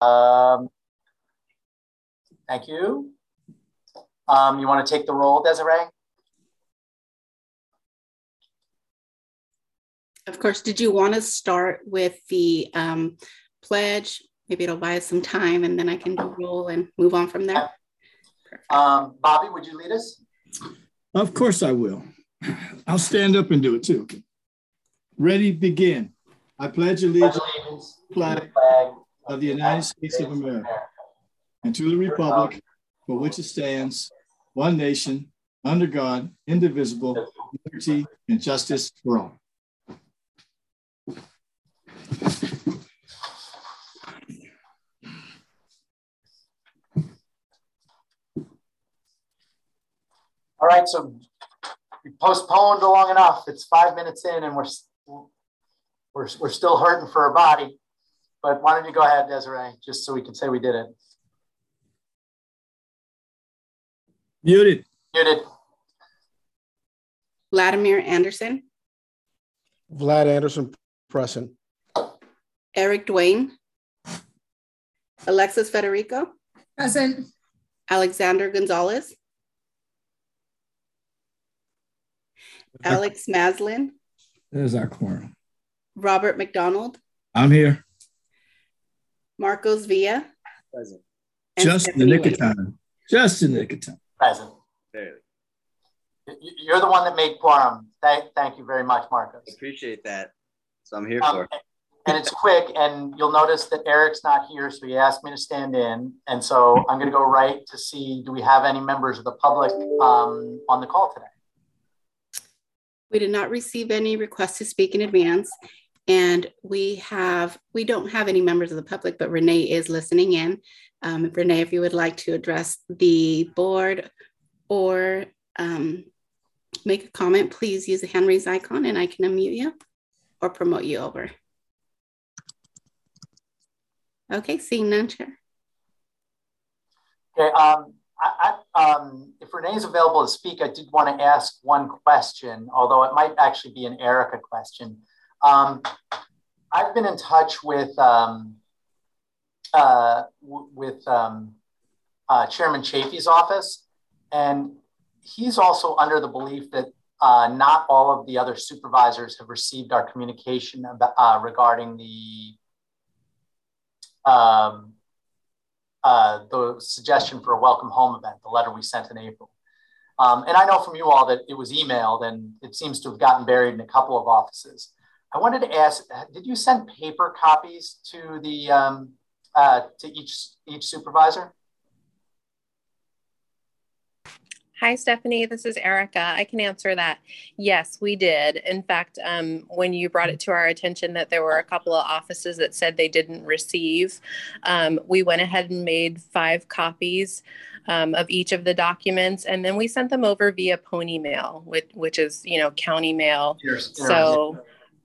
Um, thank you. You want to take the roll, Desiree? Of course. Did you want to start with the pledge? Maybe it'll buy us some time and then I can do roll and move on from there. Bobby, would you lead us? Of course I will. I'll stand up and do it too. Ready, begin. I pledge allegiance to the flag of the United States of America and to the republic for which it stands, one nation, under God, indivisible, liberty and justice for all. All right, so we postponed long enough. It's 5 minutes in and we're still hurting for our body. But why don't you go ahead, Desiree, just so we can say we did it. Muted. Muted. Vladimir Anderson. Vlad Anderson, present. Eric Dwayne. Alexis Federico. Present. Alexander Gonzalez. Alex Maslin. There's our quorum. Robert McDonald. I'm here. Marcos Villa. Present. Just in the nick of time. Just in the nick of time. Present. Barely. You're the one that made quorum. Thank you very much, Marcos. Appreciate that. So I'm here for. And it's quick, and you'll notice that Eric's not here, so he asked me to stand in. And so I'm going to go right to see, do we have any members of the public on the call today? We did not receive any requests to speak in advance. And we don't have any members of the public, but Renee is listening in. Renee, if you would like to address the board or make a comment, please use the hand raise icon and I can unmute you or promote you over. Okay, seeing none, Chair. Okay, if Renee is available to speak, I did want to ask one question, although it might actually be an Erica question. I've been in touch with Chairman Chafee's office, and he's also under the belief that not all of the other supervisors have received our communication about, regarding the suggestion for a welcome home event, the letter we sent in April. And I know from you all that it was emailed and it seems to have gotten buried in a couple of offices. I wanted to ask, did you send paper copies to the to each supervisor? Hi, Stephanie. This is Erica. I can answer that. Yes, we did. In fact, when you brought it to our attention that there were a couple of offices that said they didn't receive, we went ahead and made 5 copies of each of the documents, and then we sent them over via Pony Mail, which is, county mail. So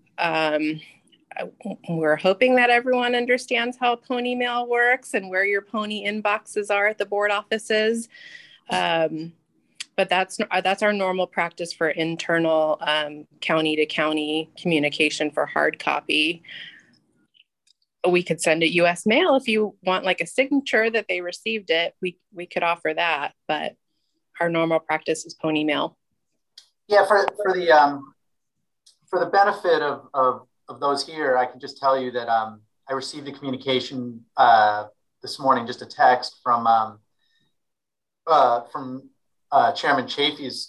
we're hoping that everyone understands how Pony Mail works and where your Pony inboxes are at the board offices. But that's our normal practice for internal county to county communication for hard copy. We could send it U.S. mail if you want like a signature that they received it. We could offer that, but our normal practice is Pony Mail. Yeah, for the benefit of those here, I can just tell you that I received a communication this morning, just a text from Chairman Chafee's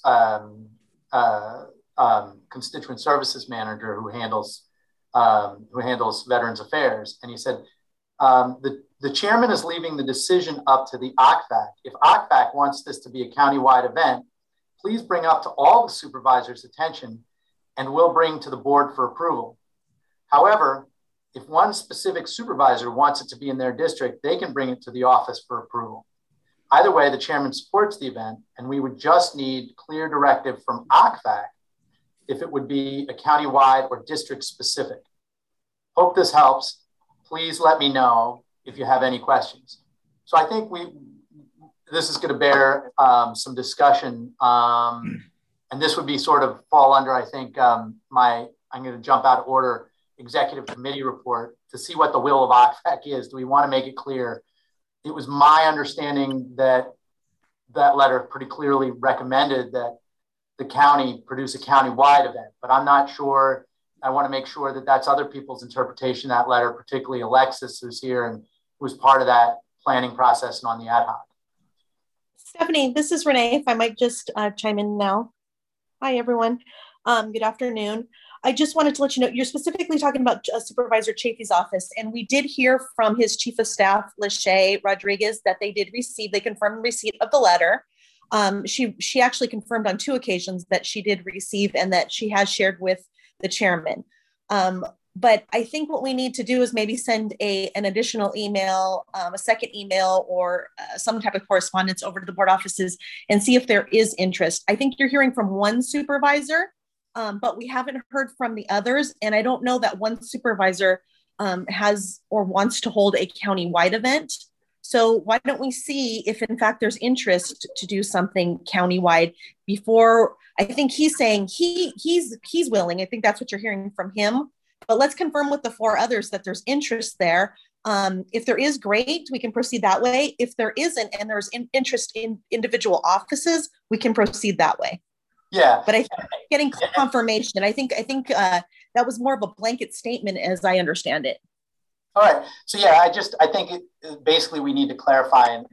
constituent services manager who handles Veterans Affairs. And he said, the chairman is leaving the decision up to the OCVAC. If OCVAC wants this to be a countywide event, please bring up to all the supervisors' attention and we'll bring to the board for approval. However, if one specific supervisor wants it to be in their district, they can bring it to the office for approval. Either way, the chairman supports the event, and we would just need clear directive from OCVAC if it would be a countywide or district specific. Hope this helps. Please let me know if you have any questions. So I think this is going to bear some discussion, and this would be sort of fall under, I think, I'm going to jump out of order, executive committee report. to see what the will of OCFAC is. Do we want to make it clear? It was my understanding that that letter pretty clearly recommended that the county produce a county-wide event, but I'm not sure. I want to make sure that that's other people's interpretation of that letter, particularly Alexis, who's here and who's part of that planning process and on the ad hoc. Stephanie, this is Renee, if I might just chime in now. Hi, everyone. Good afternoon. I just wanted to let you know, you're specifically talking about Supervisor Chafee's office, and we did hear from his chief of staff, Lachey Rodriguez, that they confirmed receipt of the letter. She actually confirmed on 2 occasions that she did receive and that she has shared with the chairman. But I think what we need to do is maybe send an additional email, a second email, or some type of correspondence over to the board offices and see if there is interest. I think you're hearing from one supervisor, but we haven't heard from the others. And I don't know that one supervisor has or wants to hold a county-wide event. So why don't we see if in fact there's interest to do something county-wide before? I think he's saying he's willing. I think that's what you're hearing from him. But let's confirm with the 4 others that there's interest there. If there is, great, we can proceed that way. If there isn't and there's interest in individual offices, we can proceed that way. Yeah. But I think getting confirmation, I think that was more of a blanket statement as I understand it. All right. So yeah, I think basically we need to clarify and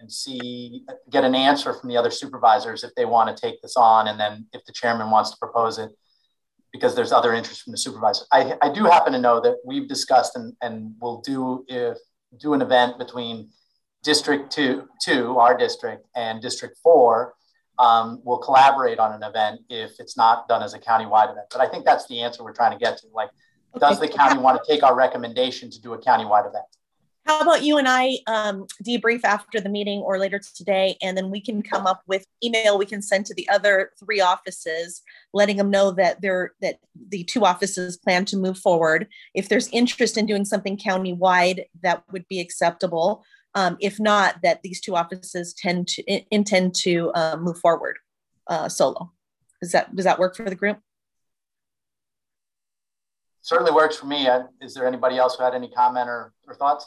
get an answer from the other supervisors if they want to take this on, and then if the chairman wants to propose it, because there's other interest from the supervisor. I do happen to know that we've discussed and we'll do an event between District 2, our district, and District 4. We'll collaborate on an event if it's not done as a countywide event. But I think that's the answer we're trying to get to. Like, okay, does the county want to take our recommendation to do a countywide event? How about you and I debrief after the meeting or later today, and then we can come up with email we can send to the other 3 offices, letting them know that that the 2 offices plan to move forward. If there's interest in doing something countywide, that would be acceptable. If not, that these 2 offices intend to move forward solo. Does that work for the group? Certainly works for me. Is there anybody else who had any comment or thoughts?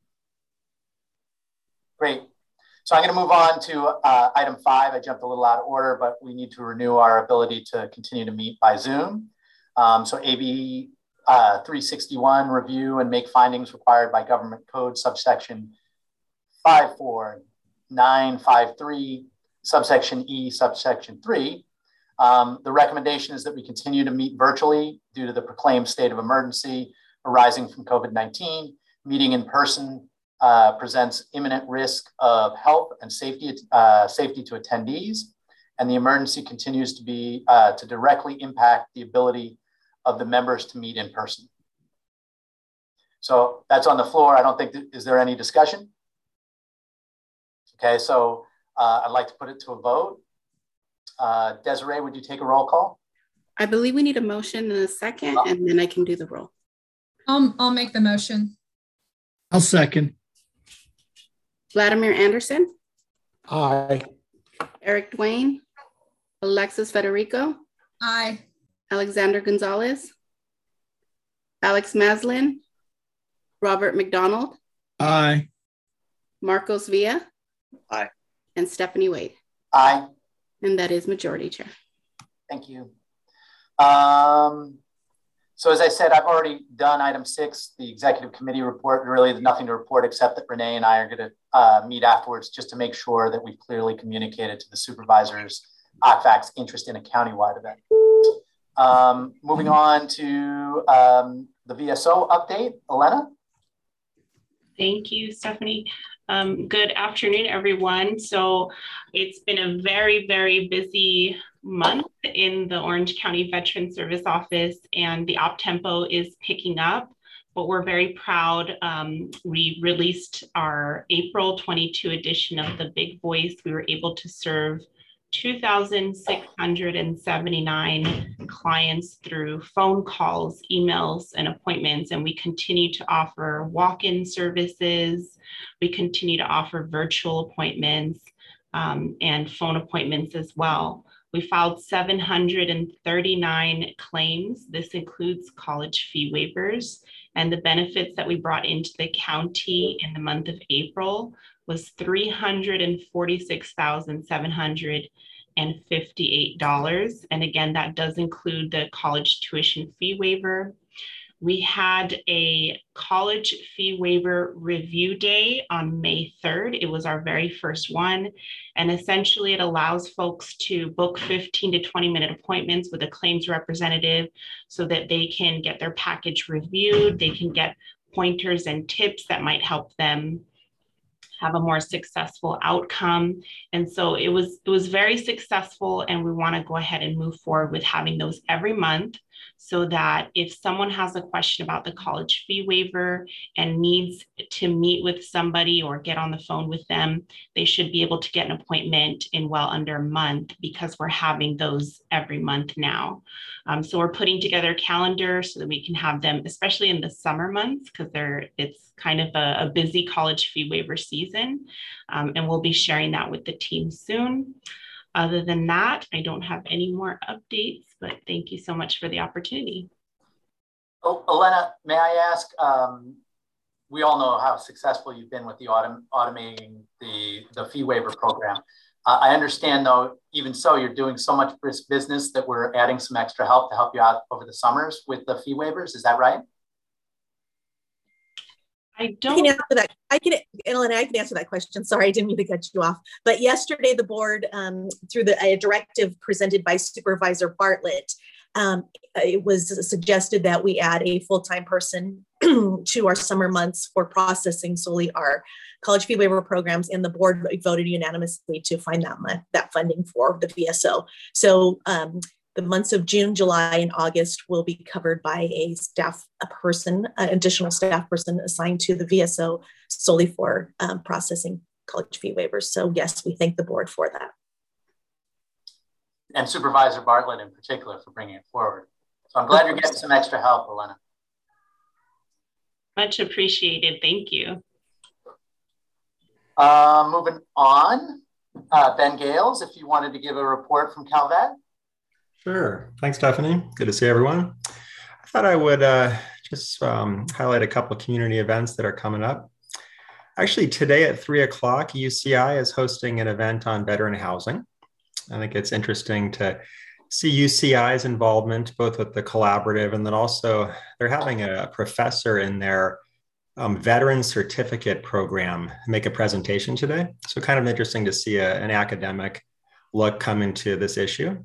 Great. So I'm going to move on to item 5. I jumped a little out of order, but we need to renew our ability to continue to meet by Zoom. So AB 361, review and make findings required by government code subsection 54953, subsection E, subsection 3. The recommendation is that we continue to meet virtually due to the proclaimed state of emergency arising from COVID-19. Meeting in person presents imminent risk of health and safety to attendees, and the emergency continues to be to directly impact the ability of the members to meet in person. So that's on the floor. I don't think is there any discussion? Okay, so I'd like to put it to a vote. Desiree, would you take a roll call? I believe we need a motion and a second, and then I can do the roll. I'll make the motion. I'll second. Vladimir Anderson. Aye. Eric Dwayne. Alexis Federico. Aye. Alexander Gonzalez. Alex Maslin. Robert McDonald. Aye. Marcos Villa. Aye. And Stephanie Wade. Aye. And that is majority, Chair. Thank you. So as I said, I've already done item 6, the executive committee report. Really, there's nothing to report except that Renee and I are going to meet afterwards just to make sure that we've clearly communicated to the supervisors OCFAC's interest in a countywide event. Moving on to the VSO update, Elena. Thank you, Stephanie. Good afternoon, everyone. So it's been a very, very busy month in the Orange County Veteran Service Office, and the op tempo is picking up, but we're very proud. We released our April 22 edition of the Big Voice. We were able to serve 2,679 clients through phone calls, emails, and appointments. And we continue to offer walk-in services. We continue to offer virtual appointments and phone appointments as well. We filed 739 claims. This includes college fee waivers. And the benefits that we brought into the county in the month of April was $346,758. And again, that does include the college tuition fee waiver. We had a college fee waiver review day on May 3rd. It was our very first one. And essentially it allows folks to book 15 to 20-minute appointments with a claims representative so that they can get their package reviewed. They can get pointers and tips that might help them have a more successful outcome. And so it was very successful, and we want to go ahead and move forward with having those every month, so that if someone has a question about the college fee waiver and needs to meet with somebody or get on the phone with them, they should be able to get an appointment in well under a month, because we're having those every month now. So we're putting together a calendar so that we can have them, especially in the summer months, because it's kind of a busy college fee waiver season. And we'll be sharing that with the team soon. Other than that, I don't have any more updates, but thank you so much for the opportunity. Oh, Elena, may I ask, we all know how successful you've been with the automating the fee waiver program. I understand though, even so, you're doing so much business that we're adding some extra help to help you out over the summers with the fee waivers. Is that right? I don't. I can answer that. Elena, I can answer that question. Sorry, I didn't mean to cut you off. But yesterday, the board, through a directive presented by Supervisor Bartlett, it was suggested that we add a full-time person to our summer months for processing solely our college fee waiver programs, and the board voted unanimously to find that funding for the VSO. So the months of June, July, and August will be covered by an additional staff person assigned to the VSO solely for processing college fee waivers. So yes, we thank the board for that. And Supervisor Bartlett in particular for bringing it forward. So I'm glad you're getting some extra help, Elena. Much appreciated, thank you. Moving on, Ben Gales, if you wanted to give a report from Calvet. Sure. Thanks, Stephanie. Good to see everyone. I thought I would just highlight a couple of community events that are coming up. Actually, today at 3 o'clock, UCI is hosting an event on veteran housing. I think it's interesting to see UCI's involvement, both with the collaborative, and then also they're having a professor in their veteran certificate program make a presentation today. So kind of interesting to see an academic look come into this issue.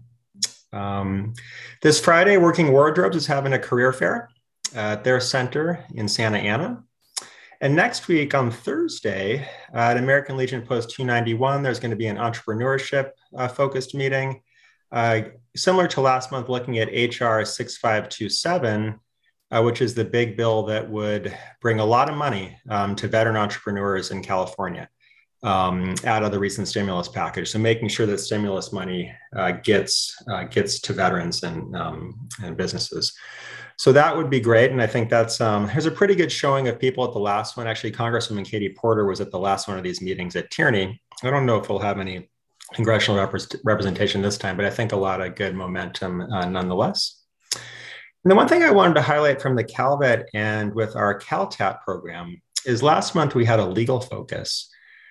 This Friday, Working Wardrobes is having a career fair at their center in Santa Ana. And next week on Thursday at American Legion Post 291, there's going to be an entrepreneurship focused meeting. Similar to last month, looking at HR 6527, which is the big bill that would bring a lot of money to veteran entrepreneurs in California out of the recent stimulus package. So making sure that stimulus money gets to veterans and businesses. So that would be great. And I think that's, there's a pretty good showing of people at the last one. Actually, Congresswoman Katie Porter was at the last one of these meetings at Tierney. I don't know if we'll have any congressional representation this time, but I think a lot of good momentum nonetheless. And the one thing I wanted to highlight from the Calvet and with our CalTAP program is last month we had a legal focus.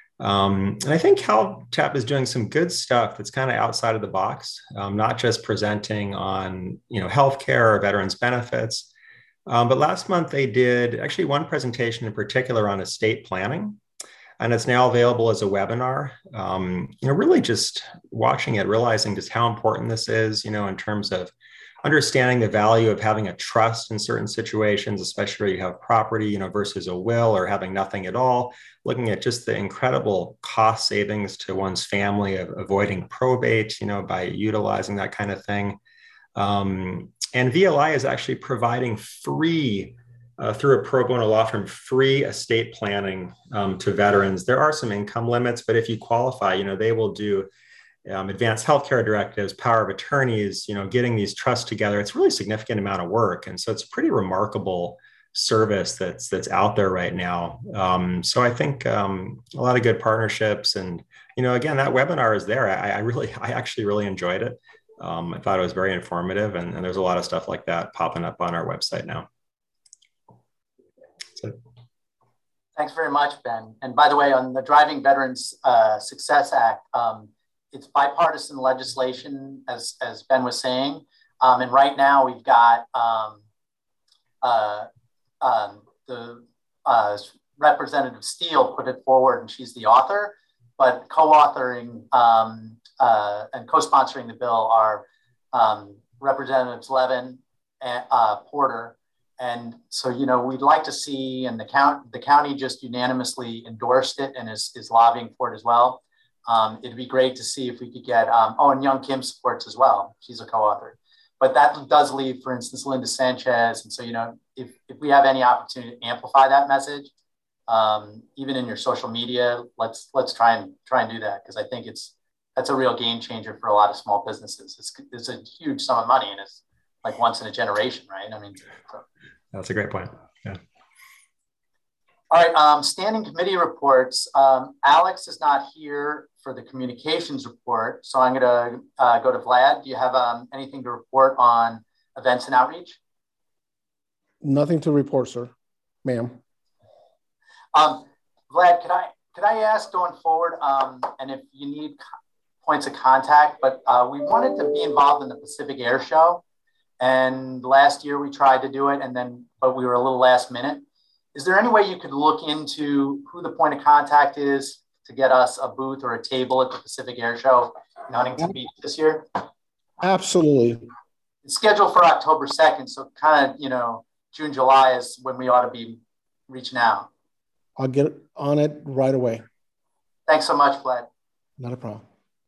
And I think CalTAP is doing some good stuff that's kind of outside of the box, not just presenting on, healthcare or veterans benefits. But last month they did actually one presentation in particular on estate planning, and it's now available as a webinar. Really just watching it, realizing just how important this is, in terms of understanding the value of having a trust in certain situations, especially where you have property, versus a will or having nothing at all, looking at just the incredible cost savings to one's family of avoiding probate, by utilizing that kind of thing. And VLI is actually providing free, through a pro bono law firm, free estate planning to veterans. There are some income limits, but if you qualify, they will do advanced healthcare directives, power of attorneys, getting these trusts together. It's really a significant amount of work. And so it's a pretty remarkable service that's out there right now. So I think a lot of good partnerships. And, again, that webinar is there. I actually really enjoyed it. I thought it was very informative, and there's a lot of stuff like that popping up on our website now. So, thanks very much, Ben. And by the way, on the Driving Veterans Success Act, it's bipartisan legislation, as Ben was saying. And right now we've got the Representative Steele put it forward, and she's the author, but co-authoring and co-sponsoring the bill are Representatives Levin and Porter. And so, you know, we'd like to see, and the county just unanimously endorsed it and is lobbying for it as well. It'd be great to see if we could get, and Young Kim supports as well. She's a co-author. But that does leave, for instance, Linda Sanchez. And so, you know, if we have any opportunity to amplify that message, even in your social media, let's try and do that, because I think that's a real game changer for a lot of small businesses. It's a huge sum of money, and it's like once in a generation, right? I mean, so. That's a great point. Yeah. All right, standing committee reports. Alex is not here for the communications report, so I'm going to go to Vlad. Do you have anything to report on events and outreach? Nothing to report, sir, ma'am. Vlad, could I ask going forward, and if you need points of contact, but we wanted to be involved in the Pacific Air Show, and last year we tried to do it, but we were a little last minute. Is there any way you could look into who the point of contact is to get us a booth or a table at the Pacific Air Show in Huntington Beach this year? Absolutely. It's scheduled for October 2nd, so kind of, you know, June, July is when we ought to be reaching out. I'll get on it right away. Thanks so much, Vlad. Not a problem.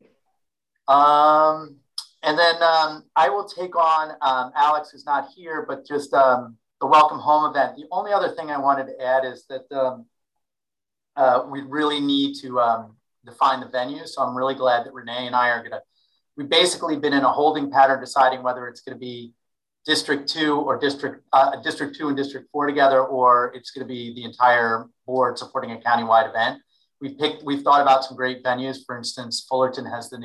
And then I will take on Alex, who's not here, but just the Welcome Home event. The only other thing I wanted to add is that we really need to define the venue. So I'm really glad that Renee and I are we've basically been in a holding pattern deciding whether it's going to be District 2 or District 2 and District 4 together, or it's going to be the entire board supporting a countywide event. We've thought about some great venues. For instance, Fullerton has the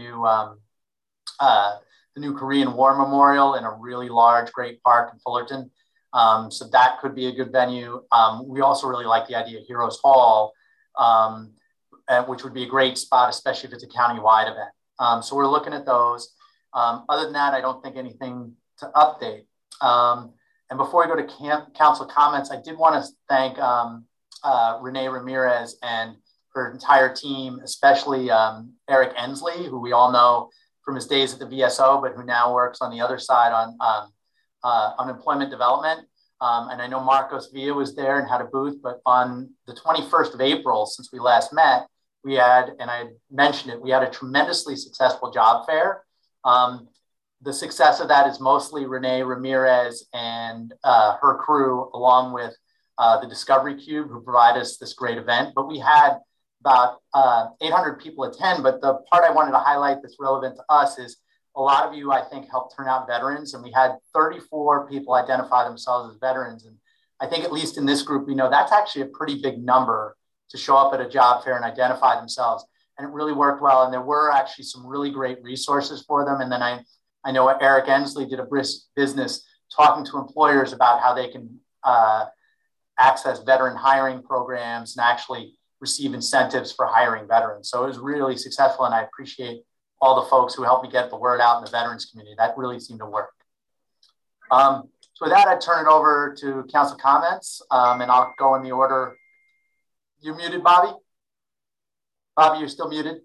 new Korean War Memorial in a really large, great park in Fullerton. So that could be a good venue. We also really like the idea of Heroes Hall, which would be a great spot, especially if it's a countywide event. So we're looking at those. Other than that, I don't think anything to update. And before we go to council comments, I did want to thank Renee Ramirez and her entire team, especially Eric Ensley, who we all know from his days at the VSO, but who now works on the other side on unemployment development. And I know Marcos Villa was there and had a booth, but on the 21st of April, since we last met, we had, and I mentioned it, we had a tremendously successful job fair. The success of that is mostly Renee Ramirez and her crew, along with the Discovery Cube, who provide us this great event. But we had about 800 people attend. But the part I wanted to highlight that's relevant to us is a lot of you, I think, helped turn out veterans. And we had 34 people identify themselves as veterans. And I think at least in this group, we know that's actually a pretty big number to show up at a job fair and identify themselves. And it really worked well. And there were actually some really great resources for them. And then I know Eric Ensley did a brisk business talking to employers about how they can access veteran hiring programs and actually receive incentives for hiring veterans. So it was really successful, and I appreciate all the folks who helped me get the word out in the veterans community. That really seemed to work. So with that, I turn it over to council comments, and I'll go in the order. You're muted, Bobby? Bobby, you're still muted?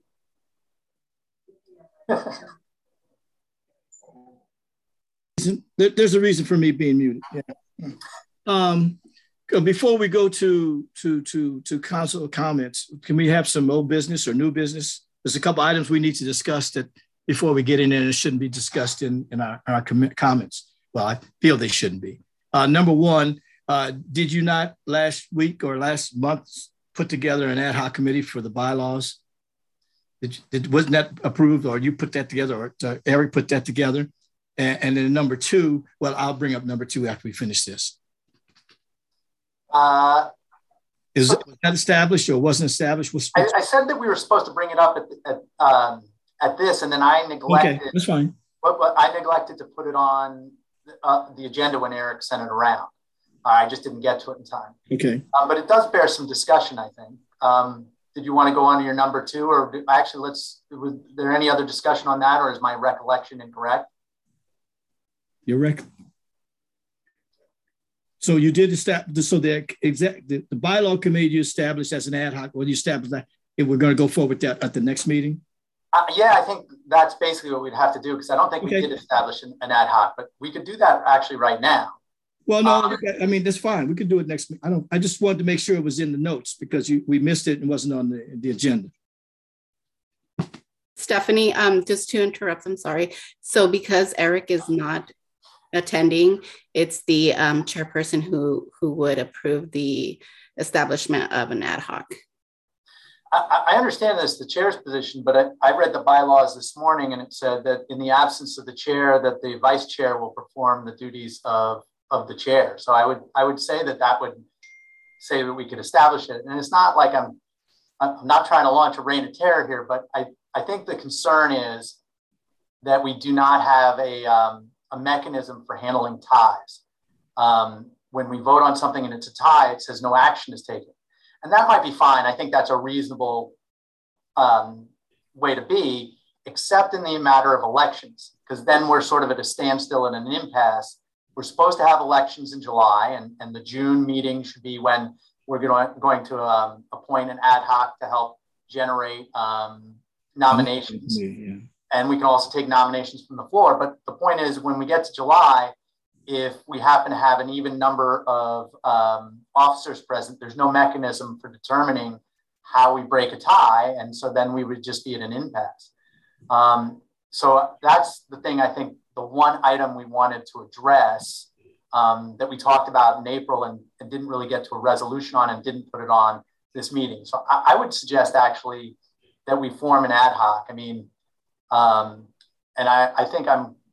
There's a reason for me being muted. Yeah. Before we go to council comments, can we have some old business or new business? There's a couple items we need to discuss that before we get in there, and it shouldn't be discussed in our comments. Well, I feel they shouldn't be. Number one, did you not last week or last month put together an ad hoc committee for the bylaws? Wasn't that approved, or you put that together, or Eric put that together? And then number two, well, I'll bring up number two after we finish this. Was that established or wasn't established? I said that we were supposed to bring it up at this, and then I neglected. Okay, that's fine. But I neglected to put it on the agenda when Eric sent it around. I just didn't get to it in time. Okay. But it does bear some discussion, I think. Did you want to go on to your number 2, or was there any other discussion on that, or is my recollection incorrect? So you did establish, so the bylaw committee you established as an ad hoc, well, you established that, and we're going to go forward with that at the next meeting? Yeah, I think that's basically what we'd have to do, because I don't think we did establish an ad hoc, but we could do that actually right now. Well, no, I mean, that's fine. We could do it next week. I just wanted to make sure it was in the notes, because we missed it and wasn't on the agenda. Stephanie, just to interrupt, I'm sorry. So because Eric is not attending, it's the chairperson who would approve the establishment of an ad hoc. I understand this, the chair's position, but I read the bylaws this morning, and it said that in the absence of the chair, that the vice chair will perform the duties of the chair. So I would say that would say that we could establish it. And it's not like I'm not trying to launch a reign of terror here, but I think the concern is that we do not have a mechanism for handling ties. When we vote on something and it's a tie, it says no action is taken. And that might be fine. I think that's a reasonable way to be, except in the matter of elections, because then we're sort of at a standstill and an impasse. We're supposed to have elections in July, and the June meeting should be when we're going to appoint an ad hoc to help generate nominations. Yeah. And we can also take nominations from the floor. But the point is, when we get to July, if we happen to have an even number of officers present, there's no mechanism for determining how we break a tie. And so then we would just be at an impasse. So that's the thing, I think, the one item we wanted to address that we talked about in April and didn't really get to a resolution on and didn't put it on this meeting. So I would suggest actually that we form an ad hoc. I mean, and I think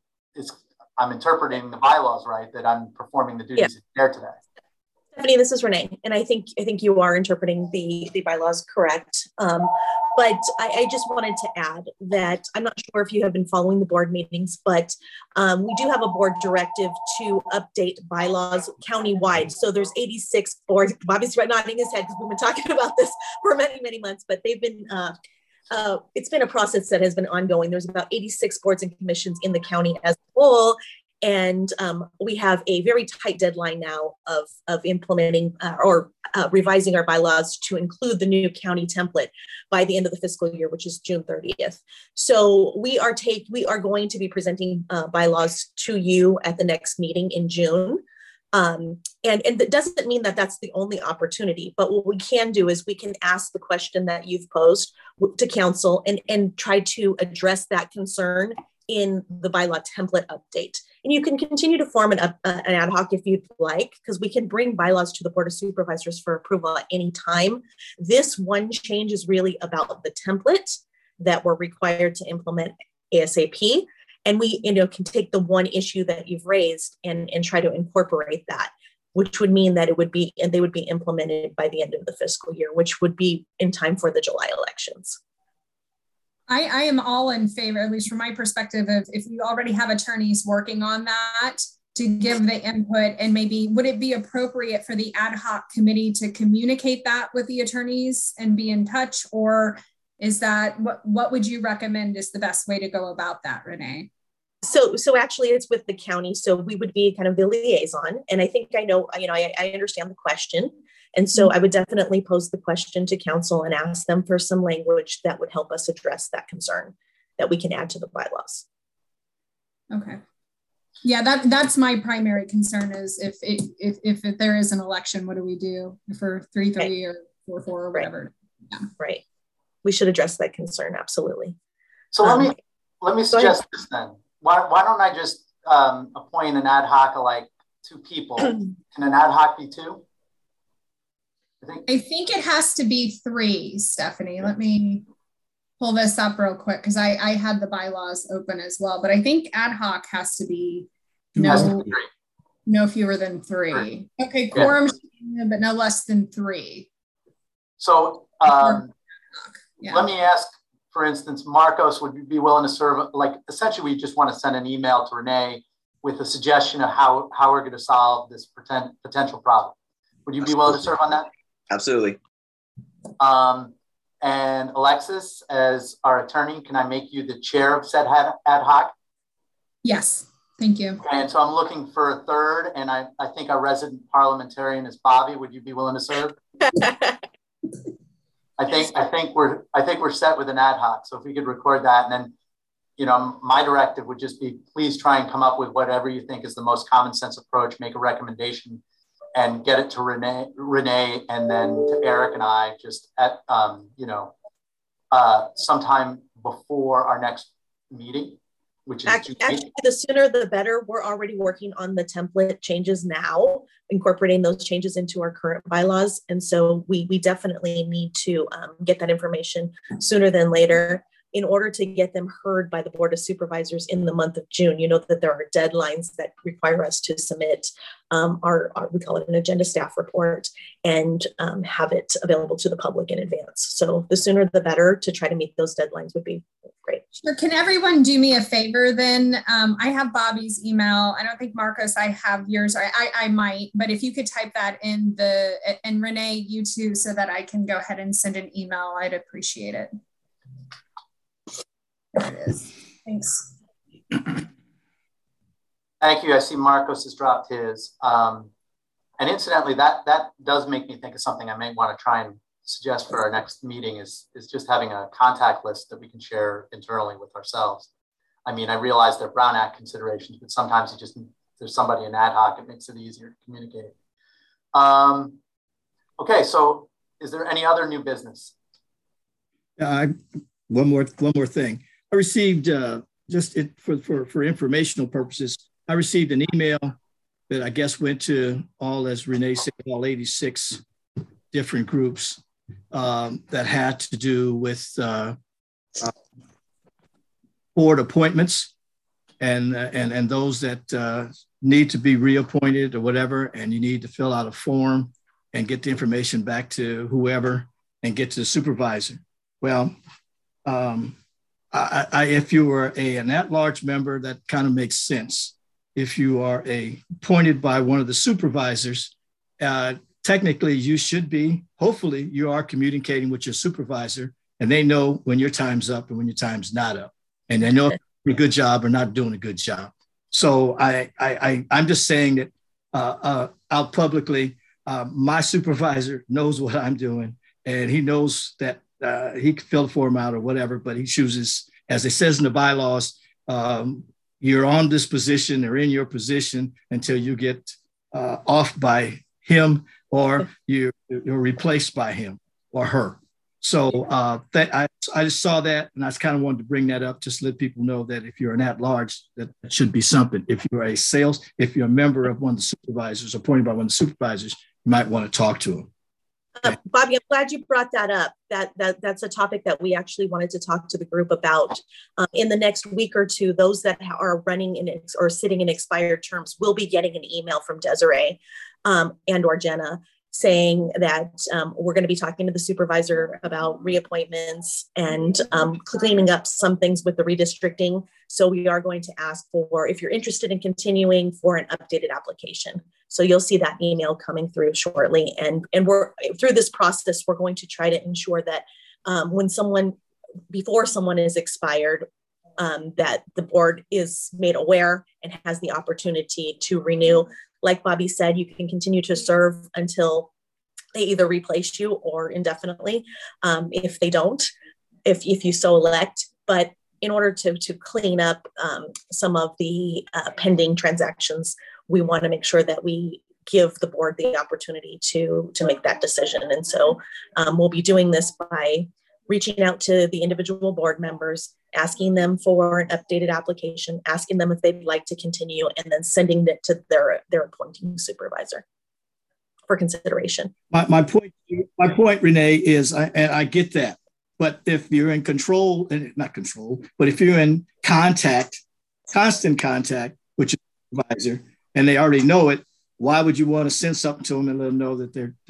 I'm interpreting the bylaws right, that I'm performing the duties of chair today. Stephanie, this is Renee, and I think you are interpreting the bylaws correct. But I just wanted to add that I'm not sure if you have been following the board meetings, but we do have a board directive to update bylaws countywide. So there's 86 boards. Bobby's nodding his head because we've been talking about this for many, many months, but they've been it's been a process that has been ongoing. There's about 86 boards and commissions in the county as a whole. And we have a very tight deadline now of implementing or revising our bylaws to include the new county template by the end of the fiscal year, which is June 30th. So we are going to be presenting bylaws to you at the next meeting in June. And that doesn't mean that that's the only opportunity, but what we can do is we can ask the question that you've posed to council and try to address that concern in the bylaw template update. And you can continue to form an ad hoc if you'd like, because we can bring bylaws to the Board of Supervisors for approval at any time. This one change is really about the template that we're required to implement ASAP. And we can take the one issue that you've raised and try to incorporate that, which would mean that they would be implemented by the end of the fiscal year, which would be in time for the July elections. I am all in favor, at least from my perspective, of if you already have attorneys working on that, to give the input, and maybe would it be appropriate for the ad hoc committee to communicate that with the attorneys and be in touch, or is that what would you recommend is the best way to go about that, Renee? So actually it's with the county. So we would be kind of the liaison. And I think I understand the question. And so I would definitely pose the question to council and ask them for some language that would help us address that concern that we can add to the bylaws. Okay. Yeah, that's my primary concern is if there is an election, what do we do for 3-3 or 4-4 or whatever? Right. Yeah. Right. We should address that concern. Absolutely. So let me suggest this then. Why don't I just appoint an ad hoc of like 2 people? Can an ad hoc be 2? I think it has to be 3, Stephanie. Let me pull this up real quick because I had the bylaws open as well. But I think ad hoc has to be no fewer than 3. Okay, quorum, but no less than 3. So let me ask, for instance, Marcos, would you be willing to serve? Like, essentially, we just want to send an email to Renee with a suggestion of how we're going to solve this potential problem. Would you be willing to serve on that? Absolutely. And Alexis, as our attorney, can I make you the chair of said ad hoc? Yes, thank you. And so I'm looking for a third, and I think our resident parliamentarian is Bobby. Would you be willing to serve? I think we're set with an ad hoc. So if we could record that, and then, you know, my directive would just be, please try and come up with whatever you think is the most common sense approach, make a recommendation, and get it to Renee, and then to Eric and I, just at sometime before our next meeting, which is actually the sooner the better. We're already working on the template changes now, incorporating those changes into our current bylaws, and so we definitely need to get that information sooner than later, in order to get them heard by the Board of Supervisors in the month of June. You know that there are deadlines that require us to submit our we call it an agenda staff report, and have it available to the public in advance. So the sooner the better to try to meet those deadlines would be great. Sure. Can everyone do me a favor then? I have Bobby's email. I don't think, Marcos, I have yours. I might, but if you could type that in and Renee, you too, so that I can go ahead and send an email, I'd appreciate it. There it is. Thanks. Thank you. I see Marcos has dropped his. And incidentally, that does make me think of something I may want to try and suggest for our next meeting is just having a contact list that we can share internally with ourselves. I mean, I realize there are Brown Act considerations, but sometimes there's somebody in ad hoc, it makes it easier to communicate. Okay, so is there any other new business? One more thing. I received for informational purposes, I received an email that I guess went to all, as Renee said, all 86 different groups that had to do with board appointments and those that need to be reappointed or whatever, and you need to fill out a form and get the information back to whoever and get to the supervisor. Well, if you were an at-large member, that kind of makes sense. If you are appointed by one of the supervisors, technically you should be, hopefully you are communicating with your supervisor and they know when your time's up and when your time's not up. And they know if you're doing a good job or not doing a good job. So I'm just saying that out publicly, my supervisor knows what I'm doing, and he knows that he can fill the form out or whatever, but he chooses, as it says in the bylaws, you're on this position or in your position until you get off by him or you're replaced by him or her. So I just saw that, and I just kind of wanted to bring that up just to let people know that if you're an at-large, that should be something. If you're if you're a member of one of the supervisors, appointed by one of the supervisors, you might want to talk to them. Bobby, I'm glad you brought that up. That's a topic that we actually wanted to talk to the group about. In the next week or two, those that are running in or sitting in expired terms will be getting an email from Desiree and or Jenna saying that we're going to be talking to the supervisor about reappointments and cleaning up some things with the redistricting. So we are going to ask for, if you're interested in continuing, for an updated application. So you'll see that email coming through shortly. And we're through this process, we're going to try to ensure that before someone is expired, that the board is made aware and has the opportunity to renew. Like Bobby said, you can continue to serve until they either replace you or indefinitely, if they don't, if you so elect. But in order to clean up some of the pending transactions, we want to make sure that we give the board the opportunity to make that decision. And so we'll be doing this by reaching out to the individual board members, asking them for an updated application, asking them if they'd like to continue, and then sending it to their appointing supervisor for consideration. My point, Renee, is, and I get that, but if you're in control, and not control, but if you're in constant contact with your supervisor, and they already know it, why would you want to send something to them and let them know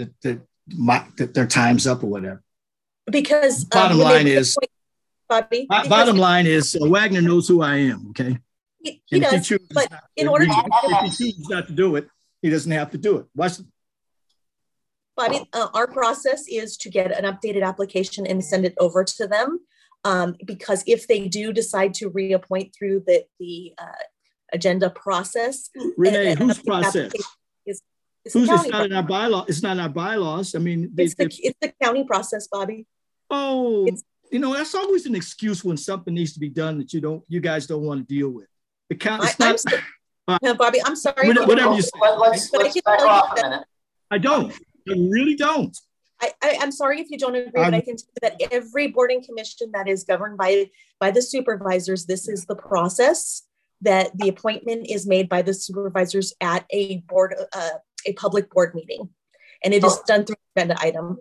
that their time's up or whatever? Because bottom line is, Bobby, Wagner knows who I am. Okay. He does, but in order to if he chooses not to do it, he doesn't have to do it. Bobby, our process is to get an updated application and send it over to them. Because if they do decide to reappoint through the agenda process, Renee, whose process? It's not in our bylaw. It's not in our bylaws. I mean, it's the county process, Bobby. Oh, that's always an excuse when something needs to be done that you guys don't want to deal with. The county. No, Bobby, I'm sorry. Whatever you say. Let's back off a minute. I don't. I really don't. I'm sorry if you don't agree, but I can tell you that every board and commission that is governed by the supervisors, this is the process that the appointment is made by the supervisors at a public board meeting, and it is done through agenda item.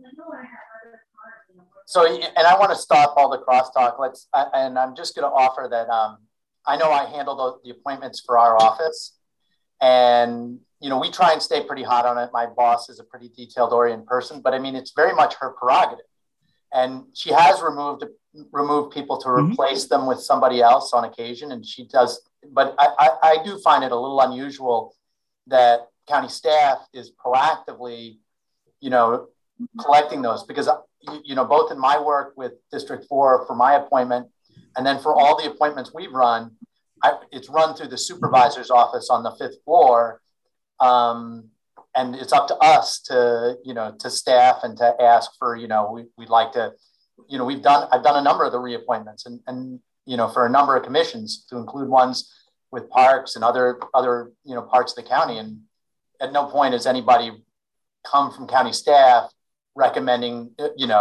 So, and I want to stop all the crosstalk. And I'm just going to offer that I know I handle the appointments for our office, and we try and stay pretty hot on it. My boss is a pretty detailed-oriented person, but I mean, it's very much her prerogative. And she has removed people to replace them with somebody else on occasion, and she does. But I do find it a little unusual that county staff is proactively, collecting those, because both in my work with District 4 for my appointment, and then for all the appointments we've run, it's run through the supervisor's office on the 5th floor. And it's up to us to staff and to ask for, we'd like to, I've done a number of the reappointments and for a number of commissions, to include ones with parks and other, parts of the county. And at no point has anybody come from county staff recommending,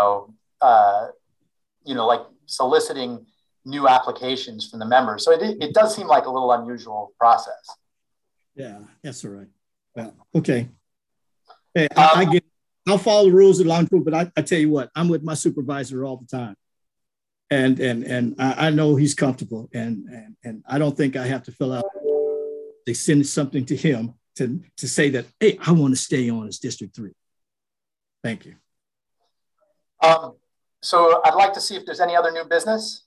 like soliciting new applications from the members. So it does seem like a little unusual process. Yeah, that's all right. Well, okay. Hey, I get. I'll follow the rules along through, but I tell you what, I'm with my supervisor all the time, and I know he's comfortable, and I don't think I have to fill out. They send something to him to say that, hey, I want to stay on as District 3. Thank you. So I'd like to see if there's any other new business.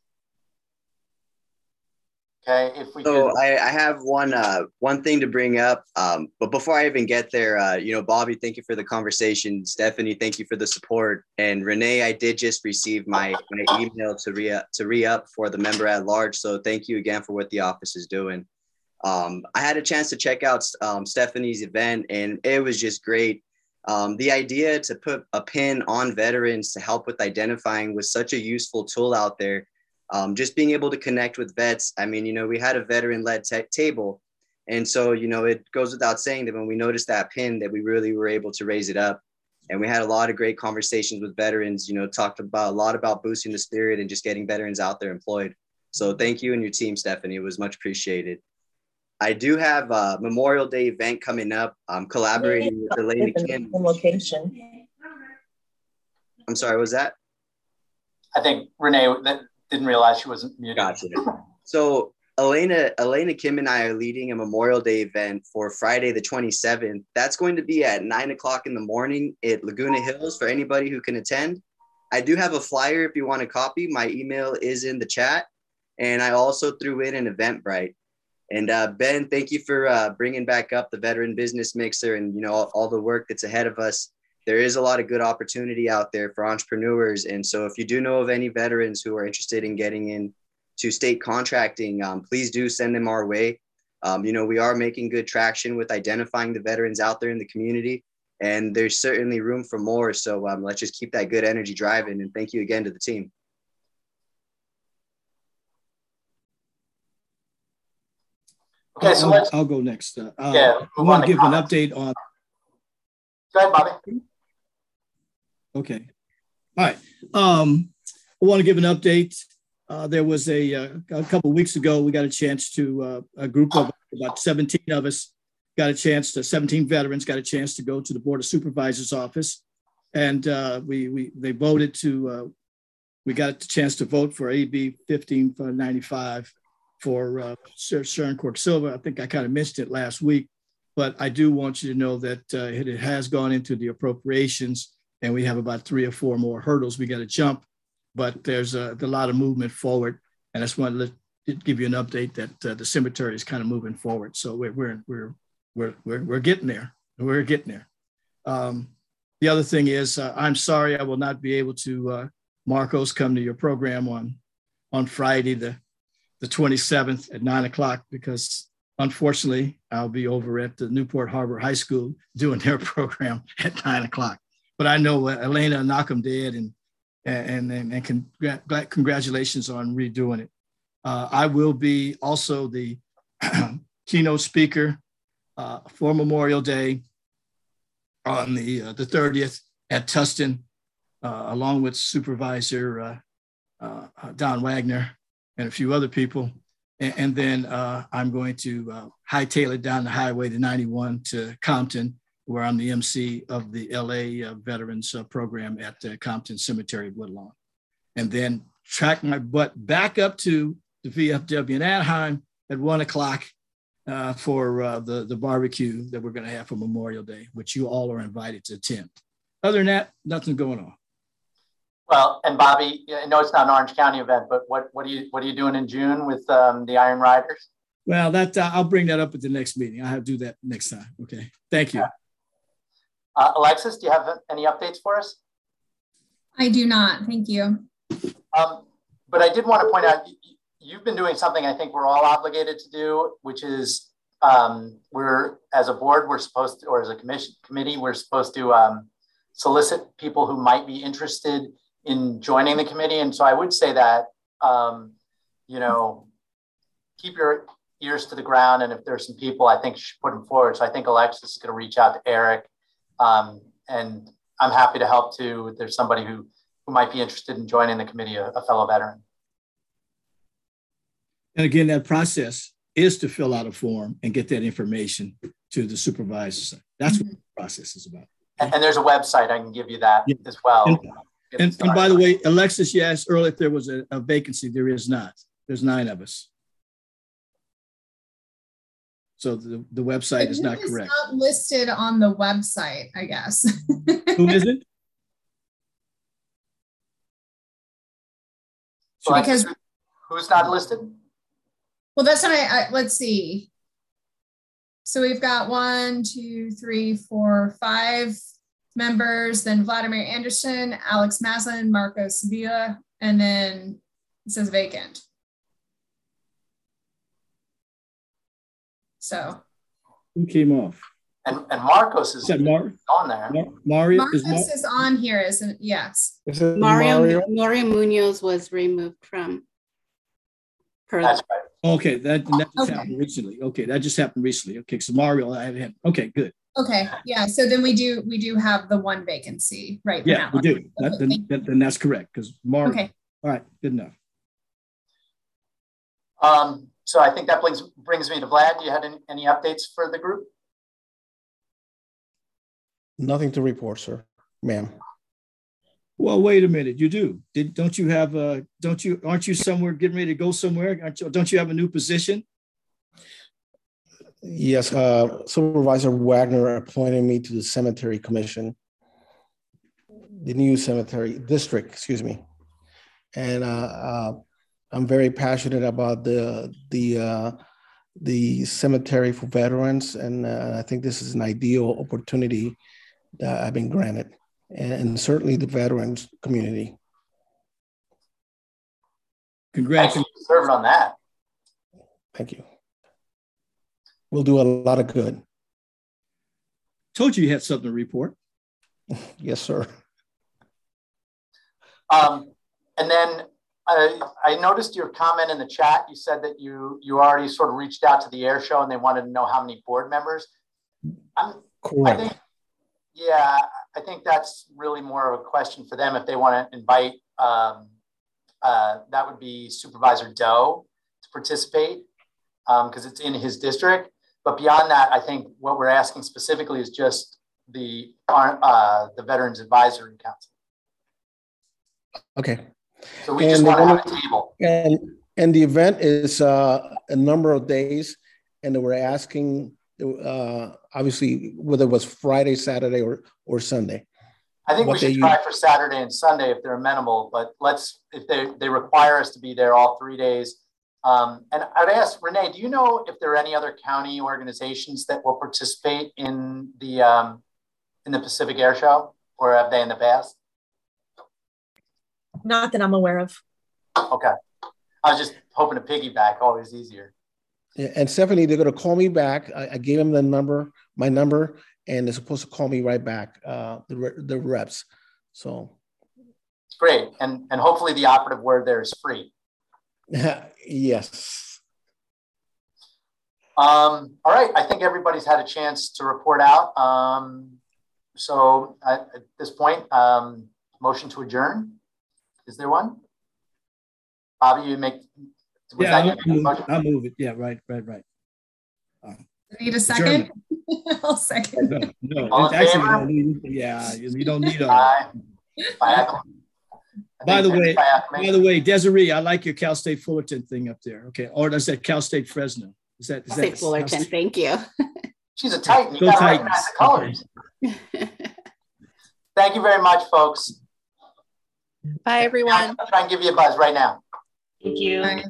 Okay, if we so I have one thing to bring up, but before I even get there, Bobby, thank you for the conversation. Stephanie, thank you for the support. And Renee, I did just receive my email to re-up for the member at large. So thank you again for what the office is doing. I had a chance to check out Stephanie's event, and it was just great. The idea to put a pin on veterans to help with identifying was such a useful tool out there. Just being able to connect with vets. I mean, we had a veteran-led table. And so, it goes without saying that when we noticed that pin, that we really were able to raise it up. And we had a lot of great conversations with veterans, talked about a lot about boosting the spirit and just getting veterans out there employed. So thank you and your team, Stephanie. It was much appreciated. I do have a Memorial Day event coming up. I'm collaborating with Elena Kim. Location. I'm sorry, what was that? I think Renee didn't realize she wasn't muted. Gotcha. So Elena Kim and I are leading a Memorial Day event for Friday the 27th. That's going to be at 9:00 in the morning at Laguna Hills for anybody who can attend. I do have a flyer if you want a copy. My email is in the chat. And I also threw in an Eventbrite. And Ben, thank you for bringing back up the Veteran Business Mixer and all the work that's ahead of us. There is a lot of good opportunity out there for entrepreneurs. And so if you do know of any veterans who are interested in getting into state contracting, please do send them our way. We are making good traction with identifying the veterans out there in the community, and there's certainly room for more. So let's just keep that good energy driving. And thank you again to the team. Okay, so I'll go next. I want to give an update on. Go ahead, Bobby. Okay. All right. I want to give an update. There was a couple of weeks ago, we got a chance to, a group of about 17 of us got a chance to, 17 veterans got a chance to go to the Board of Supervisors office. And they voted to, we got the chance to vote for AB 1595 for Sharon Cork-Silva. I think I kind of missed it last week, but I do want you to know that it has gone into the appropriations, and we have about 3 or 4 more hurdles we got to jump, but there's a lot of movement forward. And I just want to let give you an update that the cemetery is kind of moving forward. So we're getting there. We're getting there. The other thing is, I'm sorry I will not be able to, Marcos, come to your program on Friday, the 27th at 9 o'clock, because unfortunately I'll be over at the Newport Harbor High School doing their program at 9 o'clock. But I know Elena Knockham did, and congratulations on redoing it. I will be also the keynote speaker for Memorial Day on the 30th at Tustin, along with Supervisor Don Wagner and a few other people. And then I'm going to hightail it down the highway to 91 to Compton, where I'm the MC of the LA Veterans Program at Compton Cemetery, Woodlawn. And then track my butt back up to the VFW in Anaheim at 1 o'clock for the barbecue that we're going to have for Memorial Day, which you all are invited to attend. Other than that, nothing going on. Well, and Bobby, I know it's not an Orange County event, but what are you doing in June with the Iron Riders? Well, that I'll bring that up at the next meeting. I'll have to do that next time. Okay. Thank you. Alexis, do you have any updates for us? I do not. Thank you. But I did want to point out, you've been doing something I think we're all obligated to do, which is we're, as a board, we're supposed to, or as a committee, we're supposed to solicit people who might be interested in joining the committee. And so I would say that, keep your ears to the ground. And if there's some people, I think you should put them forward. So I think Alexis is going to reach out to Eric. And I'm happy to help too if there's somebody who might be interested in joining the committee, a fellow veteran. And again, that process is to fill out a form and get that information to the supervisors. That's what the process is about. And there's a website, I can give you that as well. And by the way, Alexis, you asked earlier if there was a vacancy. There is not. There's 9 of us. So the website is not correct. It's not listed on the website, I guess. Who is it? So because who's not listed? Well, that's what let's see. So we've got 1, 2, 3, 4, 5 members, then Vladimir Anderson, Alex Maslin, Marcos Villa, and then it says vacant. So who came off? And Marcos is on there. Mario Marcos is on here, isn't it? Yes. Is it Mario Munoz was removed from. That's right. Okay, that just happened recently. Okay, that just happened recently. Okay, so Mario, I have him. Okay, good. Okay, yeah. So then we do have the 1 vacancy, right? Yeah, we do. Then that's correct because Mario. Okay. All right, good enough. So I think that brings me to Vlad. Do you have any updates for the group? Nothing to report, sir, ma'am. Well, wait a minute. You do. Don't you have aren't you somewhere getting ready to go somewhere? Don't you have a new position? Yes, Supervisor Wagner appointed me to the Cemetery Commission, the new cemetery district, excuse me. And I'm very passionate about the cemetery for veterans, and I think this is an ideal opportunity that I've been granted, and certainly the veterans community. Congratulations serving on that. Thank you. We'll do a lot of good. Told you had something to report. Yes, sir. And then I noticed your comment in the chat. You said that you already sort of reached out to the air show and they wanted to know how many board members. Correct. I think that's really more of a question for them if they want to invite. That would be Supervisor Doe to participate because it's in his district. But beyond that, I think what we're asking specifically is just the Veterans Advisory Council. Okay. So we just want to have a table. And the event is a number of days, and we're asking, obviously, whether it was Friday, Saturday, or Sunday. I think we should try for Saturday and Sunday if they're amenable, but if they require us to be there all 3 days, And I'd ask Renee, do you know if there are any other county organizations that will participate in the Pacific Air Show, or have they in the past? Not that I'm aware of. Okay. I was just hoping to piggyback, always easier. Yeah, and Stephanie, they're going to call me back. I gave them my number, and they're supposed to call me right back, the reps. So. Great. And hopefully the operative word there is free. Yes. All right. I think everybody's had a chance to report out. So at this point, motion to adjourn. Is there one? Bobby, you make. Yeah, I'll move it. Yeah, right. Need a second? I'll second. No, actually, you don't need a. By the way, Desiree, I like your Cal State Fullerton thing up there. Okay, or is that Cal State Fresno? Is that Cal State Fullerton? Thank you. She's a Titan. You got to recognize the colors. Thank you very much, folks. Bye, everyone. I'll try and give you a buzz right now. Thank you. Bye.